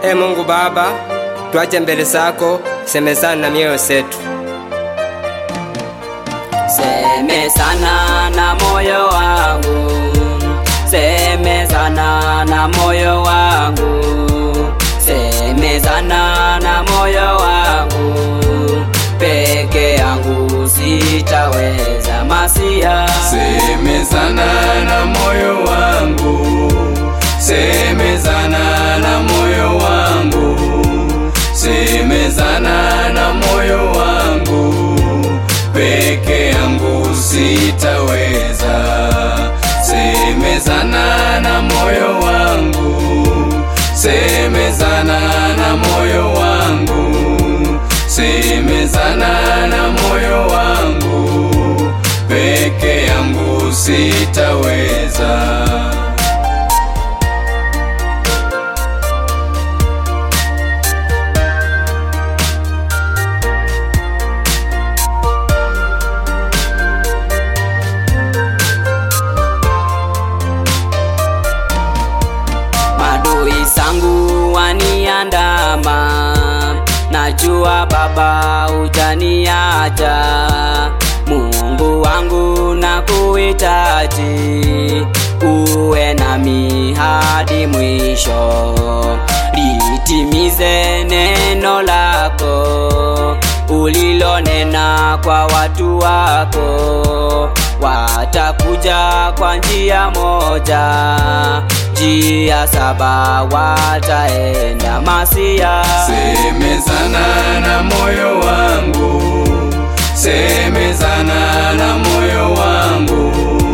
Mungu Baba, tuache mbele zako, semezana na mioyo yetu. Semezana na moyo wangu, semezana na moyo wangu, semezana na moyo wangu, peke yangu sitaweza Masia. Semezana na moyo wangu, semezana na moyo wangu, semezana na moyo wangu, peke yangu sitaweza. Semezana na moyo wangu, semezana na moyo wangu, semezana na moyo wangu, peke yangu sitaweza. Adui zangu waniandama, najua Baba hutaniacha. Mungu wangu nakuhitaji, uwe nami hadi mwisho. Litimize neno lako ulilonena kwa watu wako. Watakuja kwa njia moja, njia 7 wataenda Masia. Semezana na moyo wangu, semezana na moyo wangu,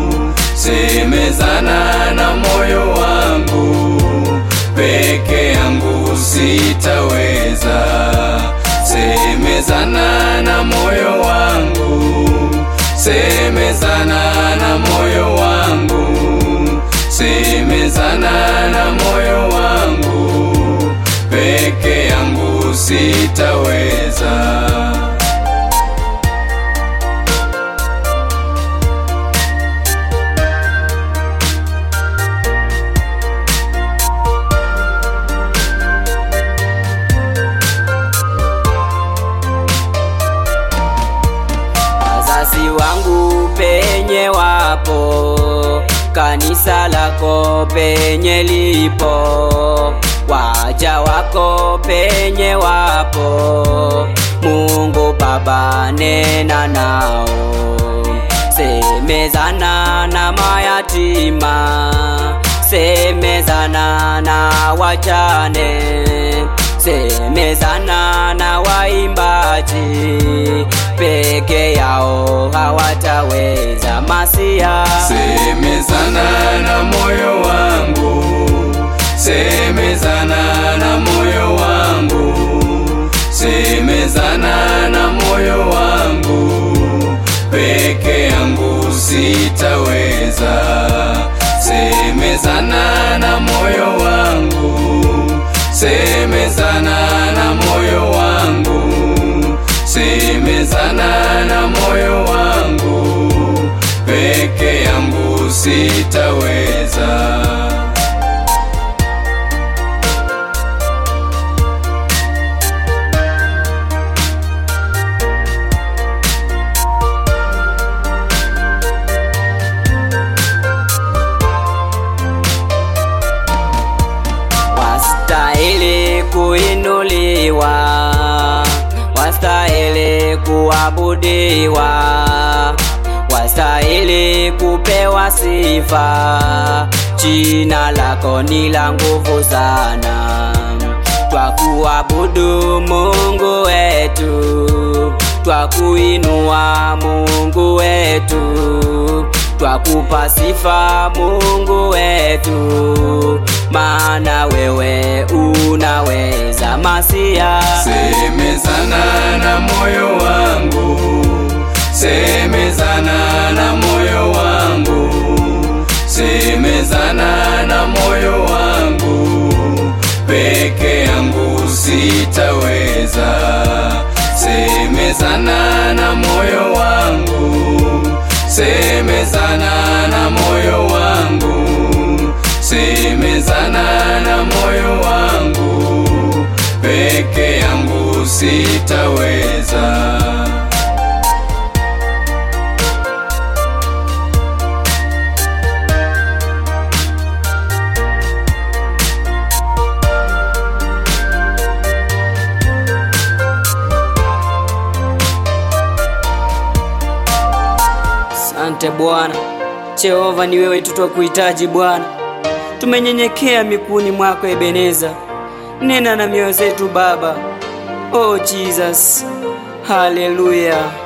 semezana na moyo wangu, peke yangu sitaweza. Semezana na moyo wangu, semezana na moyo wangu, semezana na moyo wangu, peke yangu sitaweza. Wazazi wangu penye wapo, kanisa lako penye lipo, waja wako penye wapo, Mungu Baba nena nao. Semezana na mayatima, semezana na wajane, semezana na waimbaji, peke yao hawataweza Masia. Semezana na moyo wangu, semezana na moyo wangu, semezana na moyo wangu, peke yangu sitaweza. Semezana na moyo wangu, semezana na moyo wangu, semezana na moyo wangu, peke yangu sitaweza. Wastahili kuinuliwa, wastahili kuabudiwa, wastahili kupewa sifa. Jina lako ni la nguvu sana, twakuabudu Mungu wetu, twakuinua Mungu wetu, twakupa sifa Mungu wetu, maana wewe unaweza Masia. Semezana na moyo wangu, semezana na moyo wangu, semezana na moyo wangu, peke yangu sitaweza. Semezana na moyo wangu, semezana na moyo wangu, semezana na moyo wangu, sitaweza. Asante Bwana Jehova, ni wewe tutakuhitaji Bwana. Tumenyenyekea miguuni mwako Ebeneza, nena na mioyo zetu Baba. Oh Jesus, haleluya.